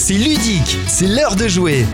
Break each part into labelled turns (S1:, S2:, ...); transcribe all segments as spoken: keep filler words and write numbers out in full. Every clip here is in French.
S1: C'est ludique, c'est l'heure de jouer.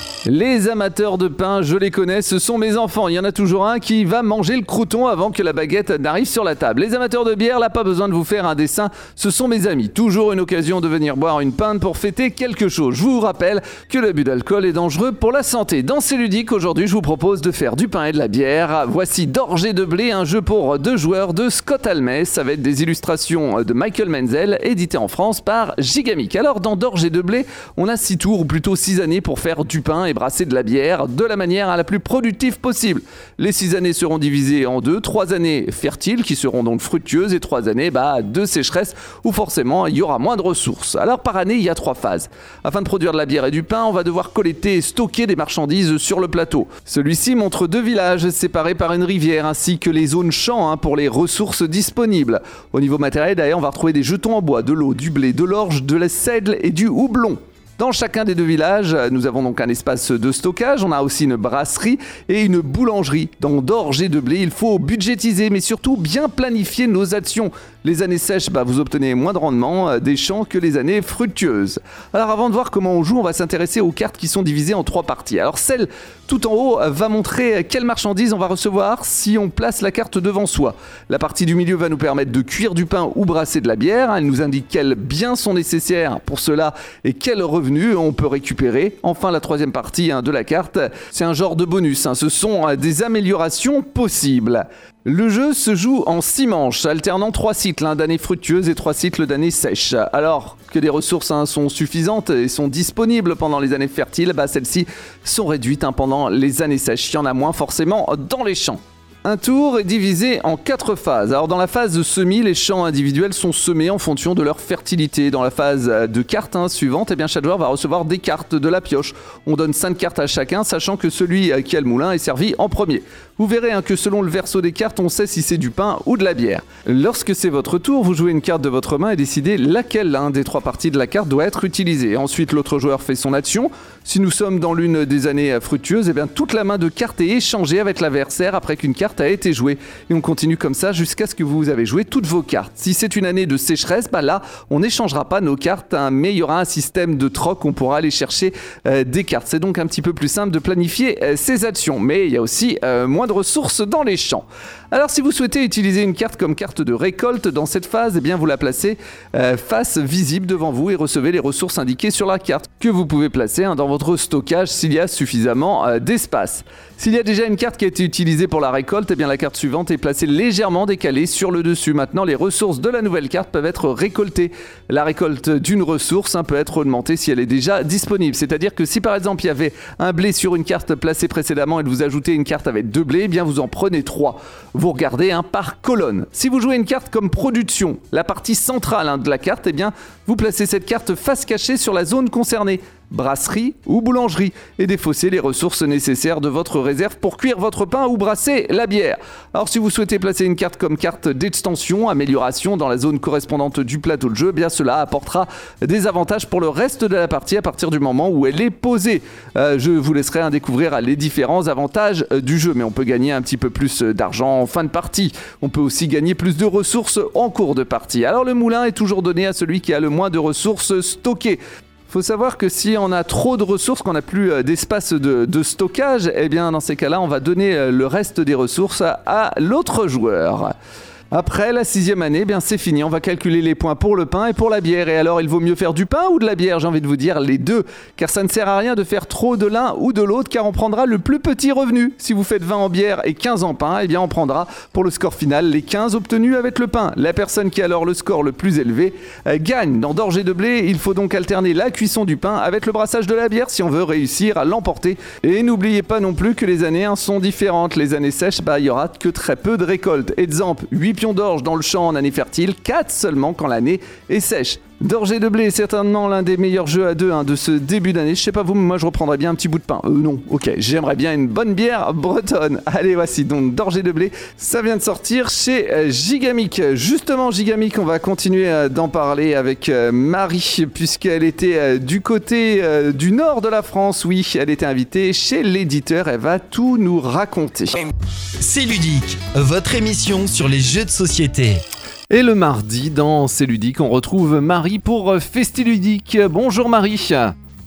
S2: Les amateurs de pain, je les connais, ce sont mes enfants. Il y en a toujours un qui va manger le crouton avant que la baguette n'arrive sur la table. Les amateurs de bière, là, pas besoin de vous faire un dessin, ce sont mes amis. Toujours une occasion de venir boire une pinte pour fêter quelque chose. Je vous rappelle que l'abus d'alcool est dangereux pour la santé. Dans C'est ludique, aujourd'hui, je vous propose de faire du pain et de la bière. Voici D'orge de blé, un jeu pour deux joueurs de Scott Almes, avec des illustrations de Michael Menzel, édité en France par Gigamic. Alors, dans D'orge de blé, on a six tours, ou plutôt six années pour faire du pain et brasser de la bière de la manière la plus productive possible. Les six années seront divisées en deux, trois années fertiles qui seront donc fructueuses et trois années bah, de sécheresse où forcément il y aura moins de ressources. Alors par année, il y a trois phases. Afin de produire de la bière et du pain, on va devoir collecter et stocker des marchandises sur le plateau. Celui-ci montre deux villages séparés par une rivière ainsi que les zones champs hein, pour les ressources disponibles. Au niveau matériel, d'ailleurs, on va retrouver des jetons en bois, de l'eau, du blé, de l'orge, de la seigle et du houblon. Dans chacun des deux villages, nous avons donc un espace de stockage, on a aussi une brasserie et une boulangerie. Dans D'orge de blé, il faut budgétiser mais surtout bien planifier nos actions. Les années sèches, bah, vous obtenez moins de rendement des champs que les années fructueuses. Alors avant de voir comment on joue, on va s'intéresser aux cartes qui sont divisées en trois parties. Alors celle tout en haut va montrer quelle marchandise on va recevoir si on place la carte devant soi. La partie du milieu va nous permettre de cuire du pain ou brasser de la bière. Elle nous indique quels biens sont nécessaires pour cela et quels revenus on peut récupérer. Enfin, la troisième partie hein, de la carte, c'est un genre de bonus. Hein. Ce sont euh, des améliorations possibles. Le jeu se joue en six manches, alternant trois cycles hein, d'années fructueuses et trois cycles d'années sèches. Alors que les ressources hein, sont suffisantes et sont disponibles pendant les années fertiles, bah, celles-ci sont réduites hein, pendant les années sèches. Il y en a moins forcément dans les champs. Un tour est divisé en quatre phases. Alors dans la phase de semis, les champs individuels sont semés en fonction de leur fertilité. Dans la phase de cartes hein, suivante, eh bien, chaque joueur va recevoir des cartes de la pioche. On donne cinq cartes à chacun, sachant que celui qui a le moulin est servi en premier. Vous verrez hein, que selon le verso des cartes, on sait si c'est du pain ou de la bière. Lorsque c'est votre tour, vous jouez une carte de votre main et décidez laquelle hein, des trois parties de la carte doit être utilisée. Ensuite, l'autre joueur fait son action. Si nous sommes dans l'une des années fructueuses, eh bien, toute la main de cartes est échangée avec l'adversaire après qu'une carte a été jouée. Et on continue comme ça jusqu'à ce que vous avez joué toutes vos cartes. Si c'est une année de sécheresse, bah là, on n'échangera pas nos cartes, hein, mais il y aura un système de troc, on pourra aller chercher euh, des cartes. C'est donc un petit peu plus simple de planifier euh, ses actions, mais il y a aussi euh, moins de ressources dans les champs. Alors si vous souhaitez utiliser une carte comme carte de récolte dans cette phase, eh bien vous la placez euh, face visible devant vous et recevez les ressources indiquées sur la carte que vous pouvez placer hein, dans votre stockage s'il y a suffisamment euh, d'espace. S'il y a déjà une carte qui a été utilisée pour la récolte, eh bien la carte suivante est placée légèrement décalée sur le dessus. Maintenant, les ressources de la nouvelle carte peuvent être récoltées. La récolte d'une ressource hein, peut être augmentée si elle est déjà disponible. C'est-à-dire que si par exemple il y avait un blé sur une carte placée précédemment et que vous ajoutez une carte avec deux blés, eh bien vous en prenez trois. Vous regardez hein, par colonne. Si vous jouez une carte comme production, la partie centrale hein, de la carte, eh bien vous placez cette carte face cachée sur la zone concernée. Brasserie ou boulangerie et défausser les ressources nécessaires de votre réserve pour cuire votre pain ou brasser la bière. Alors si vous souhaitez placer une carte comme carte d'extension, amélioration dans la zone correspondante du plateau de jeu, eh bien cela apportera des avantages pour le reste de la partie à partir du moment où elle est posée. Euh, je vous laisserai hein, découvrir les différents avantages euh, du jeu, mais on peut gagner un petit peu plus d'argent en fin de partie. On peut aussi gagner plus de ressources en cours de partie. Alors le moulin est toujours donné à celui qui a le moins de ressources stockées. Il faut savoir que si on a trop de ressources, qu'on n'a plus d'espace de, de stockage, eh bien dans ces cas-là, on va donner le reste des ressources à, à l'autre joueur. Après la sixième année, eh bien c'est fini. On va calculer les points pour le pain et pour la bière. Et alors, il vaut mieux faire du pain ou de la bière ? J'ai envie de vous dire les deux. Car ça ne sert à rien de faire trop de l'un ou de l'autre, car on prendra le plus petit revenu. Si vous faites vingt en bière et quinze en pain, eh bien on prendra pour le score final les quinze obtenus avec le pain. La personne qui a alors le score le plus élevé euh, gagne. Dans D'orge de blé, il faut donc alterner la cuisson du pain avec le brassage de la bière si on veut réussir à l'emporter. Et n'oubliez pas non plus que les années hein, sont différentes. Les années sèches, bah, il y aura que très peu de récoltes. Exemple, huit pions d'orge dans le champ en année fertile, quatre seulement quand l'année est sèche. D'orge de blé est certainement l'un des meilleurs jeux à deux hein, de ce début d'année. Je sais pas vous, mais moi je reprendrais bien un petit bout de pain. Euh non, ok, j'aimerais bien une bonne bière bretonne. Allez, voici donc D'orge de blé. Ça vient de sortir chez euh, Gigamic. Justement, Gigamic, on va continuer euh, d'en parler avec euh, Marie, puisqu'elle était euh, du côté euh, du nord de la France. Oui, elle était invitée chez l'éditeur. Elle va tout nous raconter.
S1: C'est ludique, votre émission sur les jeux de société.
S2: Et le mardi, dans C'est ludique, on retrouve Marie pour Festiludique. Bonjour Marie.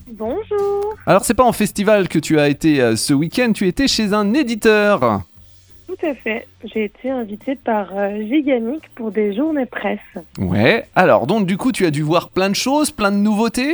S3: Bonjour.
S2: Alors, c'est pas en festival que tu as été euh, ce week-end, tu étais chez un éditeur.
S3: Tout à fait. J'ai été invitée par euh, Gigamic pour des journées presse.
S2: Ouais. Alors, donc, du coup, tu as dû voir plein de choses, plein de nouveautés.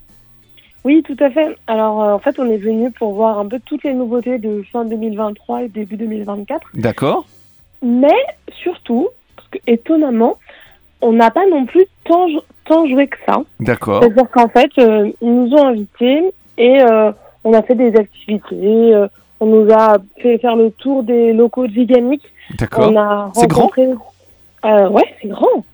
S3: Oui, tout à fait. Alors, euh, en fait, on est venu pour voir un peu toutes les nouveautés de fin deux mille vingt-trois et début deux mille vingt-quatre.
S2: D'accord.
S3: Mais surtout, parce que étonnamment, on n'a pas non plus tant, tant joué que ça.
S2: D'accord.
S3: C'est-à-dire qu'en fait, euh, ils nous ont invités et euh, on a fait des activités. Euh, on nous a fait faire le tour des locaux de Gigamic.
S2: D'accord.
S3: On a
S2: C'est grand
S3: rencontré... Euh, ouais, c'est grand.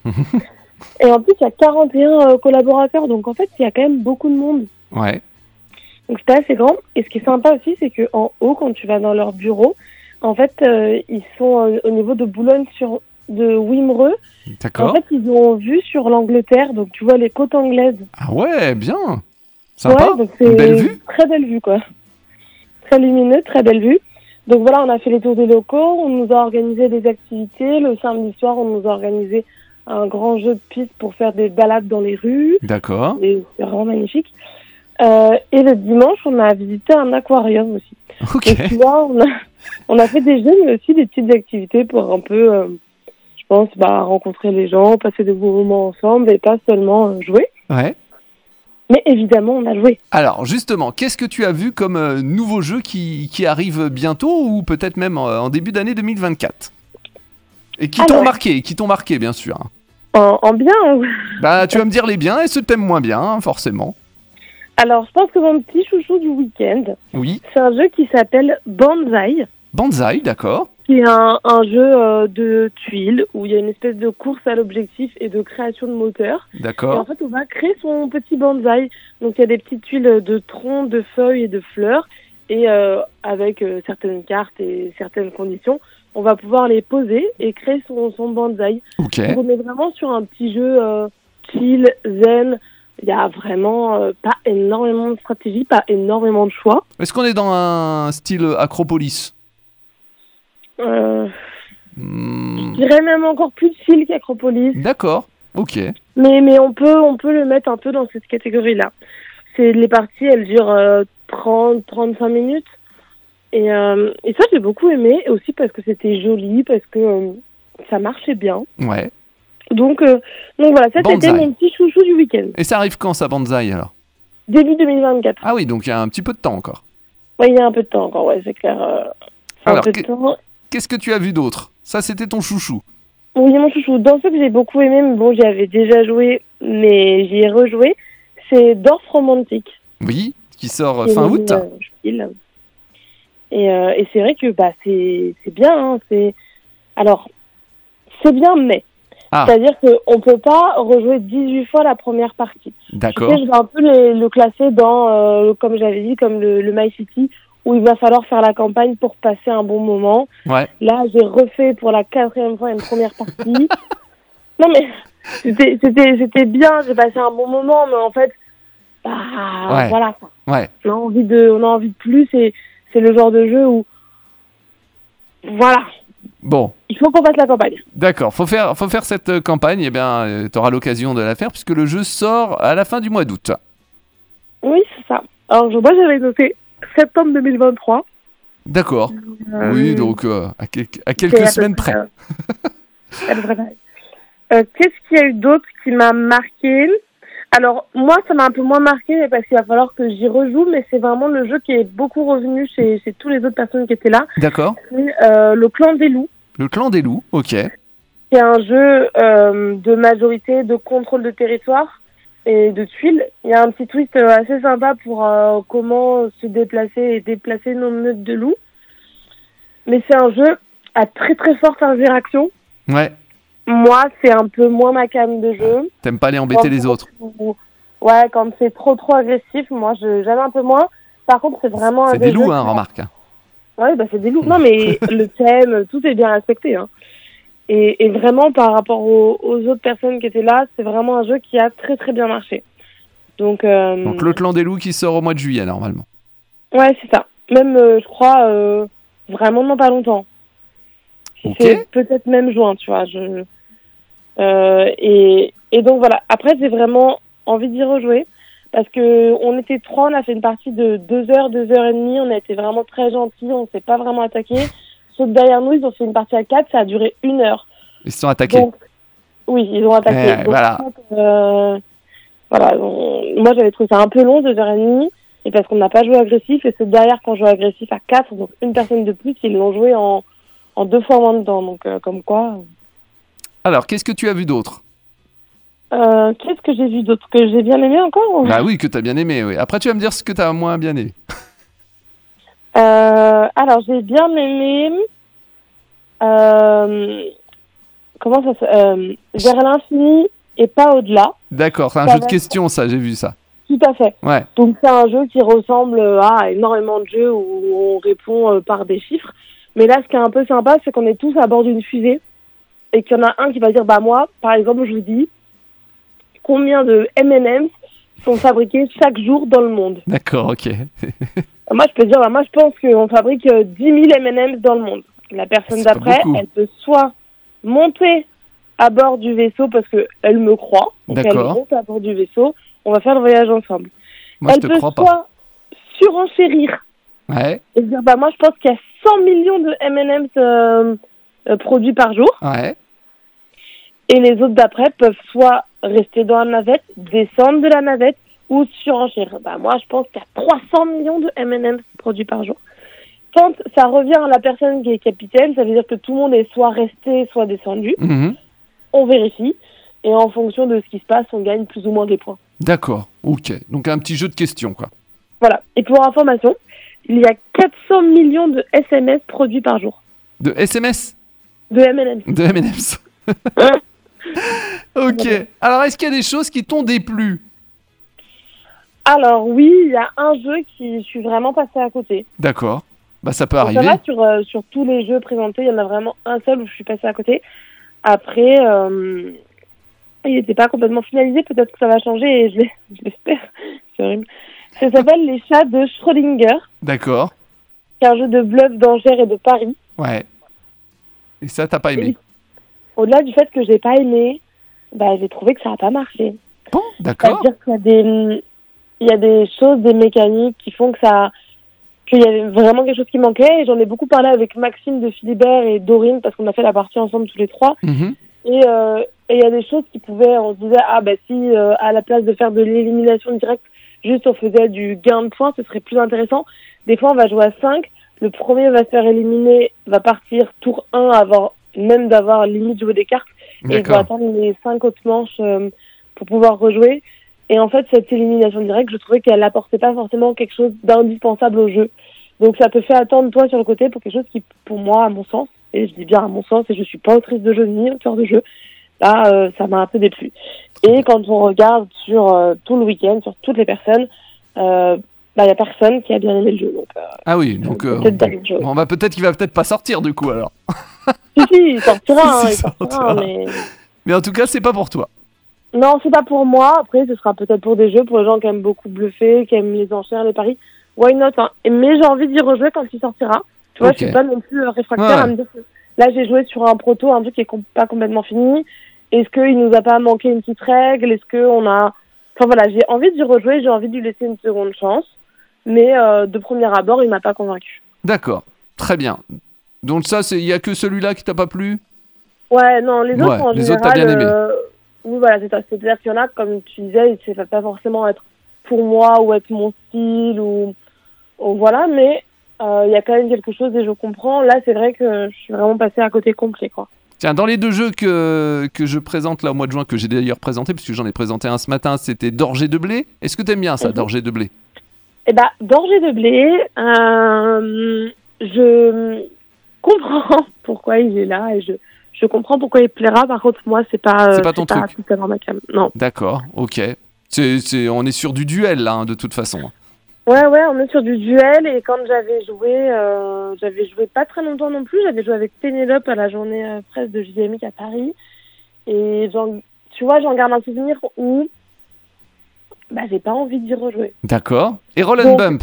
S3: Et en plus, il y a quarante et un euh, collaborateurs. Donc, en fait, il y a quand même beaucoup de monde.
S2: Ouais.
S3: Donc, c'était assez grand. Et ce qui est sympa aussi, c'est qu'en haut, quand tu vas dans leur bureau, en fait, euh, ils sont euh, au niveau de Boulogne sur de Wimereux.
S2: D'accord.
S3: En fait, ils ont vu sur l'Angleterre, donc tu vois les côtes anglaises.
S2: Ah ouais, bien. Sympa.
S3: Ouais, donc c'est
S2: Une belle vue.
S3: très belle vue, quoi. Très lumineux, très belle vue. Donc voilà, on a fait les tours des locaux, on nous a organisé des activités. Le samedi soir, on nous a organisé un grand jeu de piste pour faire des balades dans les rues.
S2: D'accord.
S3: Et c'est vraiment magnifique. Euh, et le dimanche, on a visité un aquarium aussi.
S2: Ok.
S3: Et tu vois, on a, on a fait des jeux, mais aussi des petites activités pour un peu, euh, je pense, bah, rencontrer les gens, passer de beaux moments ensemble et pas seulement euh, jouer.
S2: Ouais.
S3: Mais évidemment, on a joué.
S2: Alors, justement, qu'est-ce que tu as vu comme euh, nouveau jeu qui, qui arrive bientôt ou peut-être même euh, en début d'année deux mille vingt-quatre? Et qui
S3: Alors,
S2: t'ont marqué, qui t'ont marqué, bien sûr.
S3: En, en bien. hein.
S2: Bah, tu vas me dire les biens et ceux que t'aimes moins bien, hein, forcément.
S3: Alors, je pense que mon petit chouchou du week-end,
S2: Oui.
S3: c'est un jeu qui s'appelle Banzai,
S2: Banzai, d'accord.
S3: qui est un, un jeu euh, de tuiles où il y a une espèce de course à l'objectif et de création de moteur. Et en
S2: D'accord.
S3: fait, on va créer son petit bonsaï. Donc, il y a des petites tuiles de troncs, de feuilles et de fleurs. Et euh, avec euh, certaines cartes et certaines conditions, on va pouvoir les poser et créer son, son bonsaï.
S2: Ok.
S3: Donc, on est vraiment sur un petit jeu euh, chill, zen. Il y a vraiment euh, pas énormément de stratégie, pas énormément de choix.
S2: Est-ce qu'on est dans un style Acropolis?
S3: Euh,
S2: Hmm,
S3: je dirais même encore plus chill qu'Acropolis.
S2: D'accord. Ok.
S3: Mais, mais on peut, on peut le mettre un peu dans cette catégorie-là. C'est, les parties, elles durent euh, trente à trente-cinq minutes. Et, euh, et ça, j'ai beaucoup aimé. Et aussi parce que c'était joli, parce que euh, ça marchait bien.
S2: Ouais.
S3: Donc, euh, donc voilà, ça,
S2: Banzai.
S3: c'était mon petit chouchou du week-end.
S2: Et ça arrive quand, ça, Banzai, alors?
S3: Début deux mille vingt-quatre.
S2: Ah oui, donc il y a un petit peu de temps encore.
S3: Ouais, il y a un peu de temps encore, ouais, c'est clair. Euh, un
S2: Alors,
S3: peu de
S2: que-
S3: temps.
S2: Qu'est-ce que tu as vu d'autre? Ça, c'était ton chouchou.
S3: Oui, mon chouchou. Dans ceux que j'ai beaucoup aimé, mais bon, j'y avais déjà joué, mais j'y ai rejoué, c'est Dorf Romantique.
S2: Oui, qui sort euh,
S3: qui est
S2: fin
S3: une,
S2: août.
S3: euh, Spiel. Et, euh, et c'est vrai que bah, c'est, c'est bien. Hein, c'est... Alors, c'est bien, mais.
S2: Ah.
S3: C'est-à-dire qu'on ne peut pas rejouer dix-huit fois la première partie.
S2: D'accord.
S3: Tu sais, je vais un peu les- le classer dans, euh, comme j'avais dit, comme le, le My City, où il va falloir faire la campagne pour passer un bon moment.
S2: Ouais.
S3: Là, j'ai refait pour la quatrième fois une première partie. Non, mais c'était, c'était, c'était bien, j'ai passé un bon moment, mais en fait, bah,
S2: Ouais.
S3: voilà. quoi.
S2: Ouais.
S3: On a envie de, on a envie de plus, et c'est le genre de jeu où, voilà,
S2: Bon,
S3: il faut qu'on fasse la campagne.
S2: d'accord. Faut faire, faut faire cette euh, campagne. Eh bien, tu auras l'occasion de la faire puisque le jeu sort à la fin du mois d'août.
S3: Oui, c'est ça. Alors, je- moi, j'avais noté septembre deux mille vingt-trois.
S2: D'accord.
S3: Euh,
S2: Oui, donc euh, à, quel- à
S3: c'est
S2: quelques
S3: à peu
S2: semaines
S3: près,
S2: près.
S3: euh, à peu près pareil. Euh, qu'est-ce qu'il y a eu d'autre qui m'a marqué? Alors, moi, ça m'a un peu moins marqué, mais parce qu'il va falloir que j'y rejoue, mais c'est vraiment le jeu qui est beaucoup revenu chez, chez tous les autres personnes qui étaient là.
S2: D'accord.
S3: C'est euh, le Clan des Loups,
S2: Le clan des loups. Ok.
S3: qui est un jeu euh, de majorité, de contrôle de territoire et de tuiles. Il y a un petit twist euh, assez sympa pour euh, comment se déplacer et déplacer nos meutes de loups. Mais c'est un jeu à très très forte interaction.
S2: Ouais.
S3: Moi, c'est un peu moins ma cam de jeu.
S2: T'aimes pas aller embêter les autres.
S3: Ouais, quand c'est trop trop agressif, moi je j'aime un peu moins. Par contre, c'est vraiment un
S2: C'est des
S3: jeux
S2: loups, hein,
S3: qui-
S2: remarque.
S3: Ouais, bah c'est des loups. Non, mais le thème, tout est bien respecté. Hein. Et, et vraiment, par rapport aux, aux autres personnes qui étaient là, c'est vraiment un jeu qui a très très bien marché. Donc, euh,
S2: Donc le clan des loups qui sort au mois de juillet normalement.
S3: ouais, c'est ça. Même, euh, je crois, euh, vraiment dans pas longtemps.
S2: Ok.
S3: C'est peut-être même juin, tu vois. Je... Euh, et, et donc voilà. Après, j'ai vraiment envie d'y rejouer parce que on était trois, on a fait une partie de deux heures, deux heures et demie, on a été vraiment très gentils, on s'est pas vraiment attaqué. Ceux derrière nous, ils ont fait une partie à quatre, ça a duré une heure.
S2: Ils se sont attaqués.
S3: Donc, oui, ils ont attaqué.
S2: Eh,
S3: Donc,
S2: voilà.
S3: en fait, euh, voilà. on- moi, j'avais trouvé ça un peu long, deux heures et demie, et parce qu'on n'a pas joué agressif, et ceux derrière, quand on joue agressif à quatre, donc une personne de plus, ils l'ont joué en, en deux fois moins de temps. Donc, euh, comme quoi.
S2: Alors, qu'est-ce que tu as vu d'autre?
S3: Euh, qu'est-ce que j'ai vu d'autre que j'ai bien aimé encore?
S2: Bah oui, que tu as bien aimé, oui. Après, tu vas me dire ce que tu as moins bien aimé.
S3: Euh, alors, j'ai bien aimé. Euh, comment ça se. Euh, vers l'infini et pas au-delà.
S2: D'accord, c'est un
S3: Ça
S2: jeu de
S3: va.
S2: questions, ça, j'ai vu ça.
S3: Tout à fait.
S2: Ouais,
S3: Donc, c'est un jeu qui ressemble à énormément de jeux où on répond euh, par des chiffres. Mais là, ce qui est un peu sympa, c'est qu'on est tous à bord d'une fusée et qu'il y en a un qui va dire bah, moi, par exemple, je vous dis combien de M and M's sont fabriqués chaque jour dans le monde.
S2: d'accord, ok.
S3: Moi, je peux dire, bah, moi, je pense qu'on fabrique euh, dix mille M and M's dans le monde. La personne
S2: C'est pas
S3: d'après,
S2: beaucoup.
S3: elle peut soit monter à bord du vaisseau parce qu'elle me croit. Donc, elle
S2: D'accord.
S3: monte à bord du vaisseau. On va faire le voyage ensemble.
S2: Moi,
S3: elle
S2: je te
S3: peut
S2: crois pas.
S3: soit surenchérir
S2: Ouais,
S3: et se dire, bah, moi, je pense qu'il y a cent millions de M and M's euh, euh, produits par jour.
S2: ouais.
S3: Et les autres d'après peuvent soit rester dans la navette, descendre de la navette ou surenchérir. Bah, moi, je pense qu'il y a trois cents millions de M and M's produits par jour. Quand ça revient à la personne qui est capitaine, ça veut dire que tout le monde est soit resté, soit descendu.
S2: Mhm.
S3: On vérifie. Et en fonction de ce qui se passe, on gagne plus ou moins des points.
S2: D'accord, ok. Donc, un petit jeu de questions, quoi.
S3: Voilà. Et pour information, il y a quatre cents millions de S M S produits par jour.
S2: De S M S?
S3: De M and M's.
S2: De M and M's. Ok. Alors, est-ce qu'il y a des choses qui t'ont déplu?
S3: Alors oui, il y a un jeu qui je suis vraiment passée à côté.
S2: D'accord. Bah, ça peut
S3: Donc,
S2: arriver.
S3: ça va, sur, euh, sur tous les jeux présentés, il y en a vraiment un seul où je suis passée à côté. Après, euh, il n'était pas complètement finalisé. Peut-être que ça va changer et je l'ai- je l'espère. C'est horrible. Ça s'appelle Les Chats de Schrödinger.
S2: D'accord.
S3: C'est un jeu de bluff, d'enchères et de paris.
S2: Ouais. Et ça, t'as pas aimé?
S3: Et au-delà du fait que j'ai pas aimé, bah, j'ai trouvé que ça n'a pas marché.
S2: Bon, d'accord.
S3: C'est-à-dire qu'il y a des, il y a des choses, des mécaniques qui font que ça, qu'il y avait vraiment quelque chose qui manquait. Et j'en ai beaucoup parlé avec Maxime de Philibert et Dorine parce qu'on a fait la partie ensemble tous les trois.
S2: Mhm.
S3: Et euh, et il y a des choses qui pouvaient, on se disait, ah bah si euh, à la place de faire de l'élimination directe, juste on faisait du gain de points, ce serait plus intéressant. Des fois, on va jouer à cinq, le premier va se faire éliminer, va partir tour un, avant même d'avoir limite joué des cartes, et il doit
S2: D'accord.
S3: attendre les cinq autres manches euh, pour pouvoir rejouer. Et en fait, cette élimination directe, je trouvais qu'elle n'apportait pas forcément quelque chose d'indispensable au jeu. Donc ça te fait attendre toi sur le côté pour quelque chose qui, pour moi, à mon sens, et je dis bien à mon sens, et je suis pas autrice de jeu ni auteur de jeu, là, euh, ça m'a un peu déplu. Et quand on regarde sur euh, tout le week-end, sur toutes les personnes, euh, bah, y a personne qui a bien aimé le jeu. Donc, euh,
S2: Ah oui, donc euh,
S3: peut-être pas quelque chose.
S2: bon, bah, peut-être qu'il va peut-être pas sortir du coup alors.
S3: Si, si, il sortira, hein,
S2: Si,
S3: il
S2: si,
S3: sortira,
S2: sortira.
S3: mais...
S2: Mais en tout cas, c'est pas pour toi.
S3: Non, c'est pas pour moi. Après, ce sera peut-être pour des jeux, pour les gens qui aiment beaucoup bluffer, qui aiment les enchères, les paris. Why not, hein. Et- Mais j'ai envie d'y rejouer quand il sortira. Tu vois,
S2: Ok.
S3: je suis pas non plus euh, réfractaire
S2: Ouais.
S3: à me dire que là, j'ai joué sur un proto, un truc qui est com- pas complètement fini. Est-ce qu'il nous a pas manqué une petite règle? Est-ce qu'on a... Enfin voilà, j'ai envie d'y rejouer, j'ai envie de lui laisser une seconde chance. Mais euh, de premier abord, il m'a pas convaincu.
S2: D'accord, très bien. Donc ça, il y a que celui-là qui t'a pas plu?
S3: Ouais, non, les autres,
S2: Ouais,
S3: en
S2: les
S3: général...
S2: autres, t'as bien aimé.
S3: euh, Oui, voilà, c'est ça. C'est-à-dire qu'il y en a, comme tu disais, ça va pas forcément être pour moi ou être mon style ou... ou voilà, mais euh, il y a quand même quelque chose et je comprends. Là, c'est vrai que je suis vraiment passée à côté complet, quoi.
S2: Tiens, dans les deux jeux que, que je présente là au mois de juin, que j'ai d'ailleurs présenté, puisque j'en ai présenté un ce matin, c'était d'orge de blé. Est-ce que t'aimes bien ça,
S3: Mhm.
S2: d'orge de blé?
S3: Eh ben, d'orge de blé, euh, je comprends pourquoi il est là et je, je comprends pourquoi il plaira. Par contre, moi, c'est pas, euh,
S2: C'est pas ton truc.
S3: tout à dans ma cam. Non.
S2: D'accord, ok. C'est, c'est, on est sur du duel là, hein, de toute façon.
S3: Ouais, ouais, on est sur du duel et quand j'avais joué, euh, j'avais joué pas très longtemps non plus. J'avais joué avec Pénélope à la journée euh, presse de J D M I à Paris et j'en, tu vois, j'en garde un souvenir où bah j'ai pas envie d'y rejouer.
S2: D'accord. Et Roll and
S3: Donc-
S2: Bump?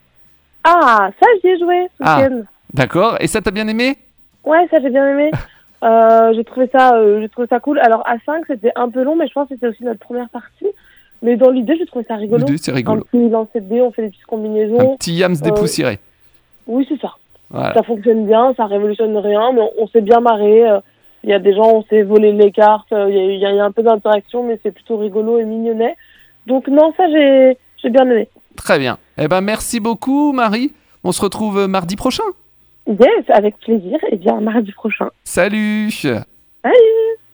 S3: Ah, ça j'y ai joué ce
S2: Ah.
S3: week-end.
S2: D'accord. Et ça, t'as bien aimé?
S3: Ouais, ça j'ai bien aimé. Euh, j'ai trouvé ça, euh, j'ai trouvé ça cool. Alors à cinq c'était un peu long, mais je pense que c'était aussi notre première partie. Mais dans l'idée, j'ai trouvé ça rigolo.
S2: L'idée, c'est
S3: Un
S2: rigolo.
S3: petit lancer de dés, on fait des petites
S2: Un
S3: combinaisons.
S2: petit yams
S3: Euh,
S2: dépoussiéré.
S3: Oui, c'est ça.
S2: Voilà.
S3: Ça fonctionne bien, ça révolutionne rien, mais on, on s'est bien marré. euh, Il y a des gens, on s'est volé les cartes, euh, il y, a eu- il y a il y a un peu d'interaction, mais c'est plutôt rigolo et mignonnet. Donc non, ça, j'ai j'ai bien aimé.
S2: Très bien. Eh ben, merci beaucoup, Marie. On se retrouve euh, mardi prochain.
S3: Yes, avec plaisir. Et bien, mardi prochain.
S2: Salut.
S3: Salut!